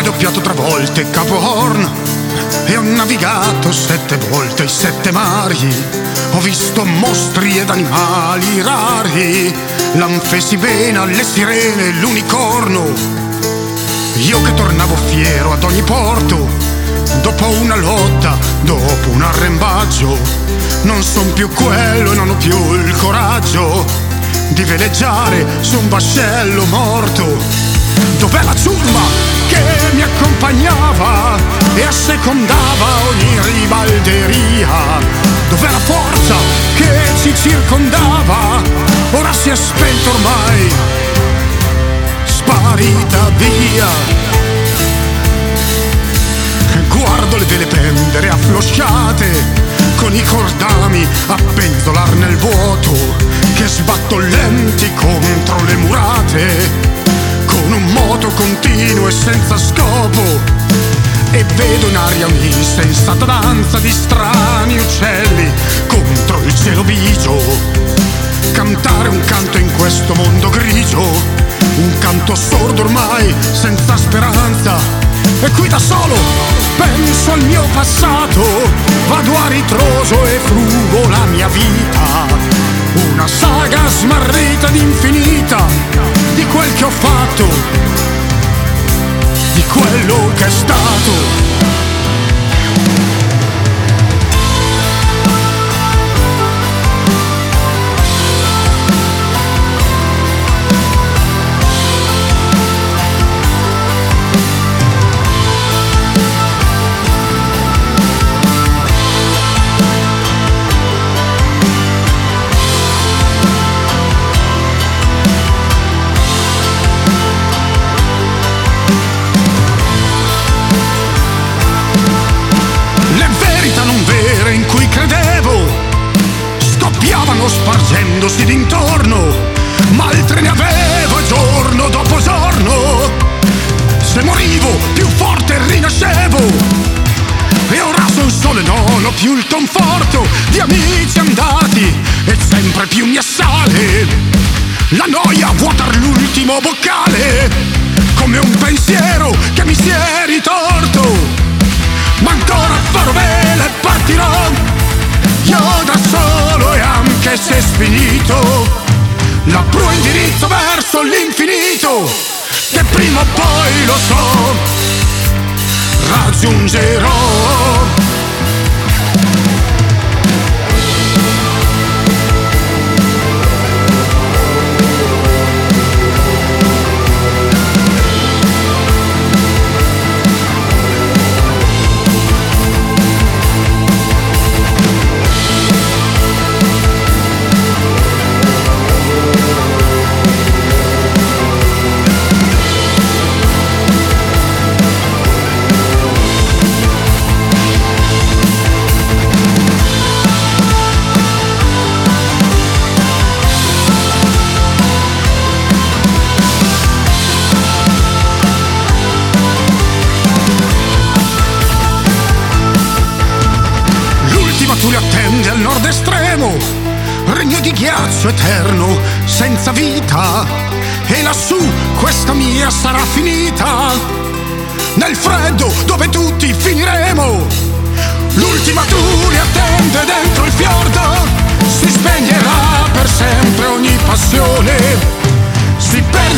doppiato 3 volte Capo Horn e ho navigato 7 volte i 7 mari. Ho visto mostri ed animali rari, l'anfesibena, le sirene, l'unicorno. Io che tornavo fiero ad ogni porto, dopo una lotta, dopo un arrembaggio, non son più quello e non ho più il coraggio di veleggiare su un vascello morto. Dov'è la ciurma che mi accompagnava e assecondava ogni ribalderia? Dov'è la forza che ci circondava? Ora si è spento ormai, sparita via. Guardo le vele pendere afflosciate, con i cordami a penzolar nel vuoto, che sbattollenti contro le murate, con un moto continuo e senza scopo. E vedo in aria un'insensata danza di strani uccelli contro il cielo bigio, cantare un canto in questo mondo grigio, un canto sordo ormai, senza speranza. E qui da solo penso al mio passato, vado a ritroso e frugo la mia vita, una saga smarrita ed infinita di quel che ho fatto, di quello che è stato. Spargendosi d'intorno, ma altre ne avevo giorno dopo giorno. Se morivo più forte rinascevo, e ora son solo e non ho più il conforto di amici andati e sempre più mi assale la noia vuotar l'ultimo boccale, come un pensiero che mi si è ritorto. Ma ancora farò vela e partirò io da solo, e anche se è sfinito l'apro indirizzo verso l'infinito, che prima o poi, lo so, raggiungerò. Tu li attendi al nord estremo, regno di ghiaccio eterno, senza vita, e lassù questa mia sarà finita, nel freddo dove tutti finiremo. L'ultima tu li attende dentro il fiordo, si spegnerà per sempre ogni passione, si